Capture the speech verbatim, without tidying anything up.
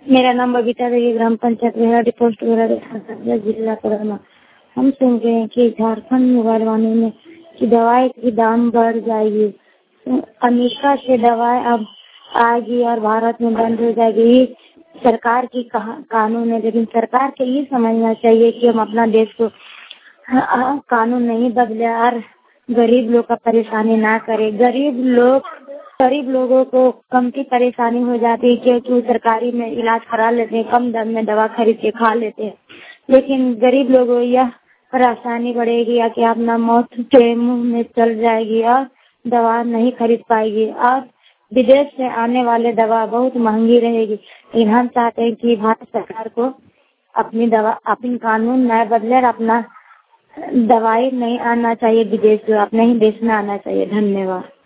मेरा नाम बबीता देवी, ग्राम पंचायत बेहराडी, पोस्ट बेहराडी, जिला कोडरमा। हम सुन रहे हैं कि झारखंड मोबाइल वालों में की दवाई की दाम बढ़ जाएगी। अमेरिका से दवाई अब आएगी और भारत में बंद हो जाएगी। ये सरकार की कानून है, लेकिन सरकार को ये समझना चाहिए कि हम अपना देश को कानून नहीं बदले और गरीब लोग का परेशानी ना करे। गरीब लोग गरीब लोगों को कम की परेशानी हो जाती है क्योंकि वो सरकारी में इलाज करा लेते हैं, कम दाम में दवा खरीद के खा लेते हैं। लेकिन गरीब लोगों यह परेशानी बढ़ेगी या कि अपना मौत के मुंह में चल जाएगी और दवा नहीं खरीद पाएगी और विदेश से आने वाले दवा बहुत महंगी रहेगी। लेकिन हम चाहते हैं कि भारत सरकार को अपनी दवा अपनी कानून नए बदले और अपना दवाई नहीं आना चाहिए विदेश से, अपने ही देश में आना चाहिए। धन्यवाद।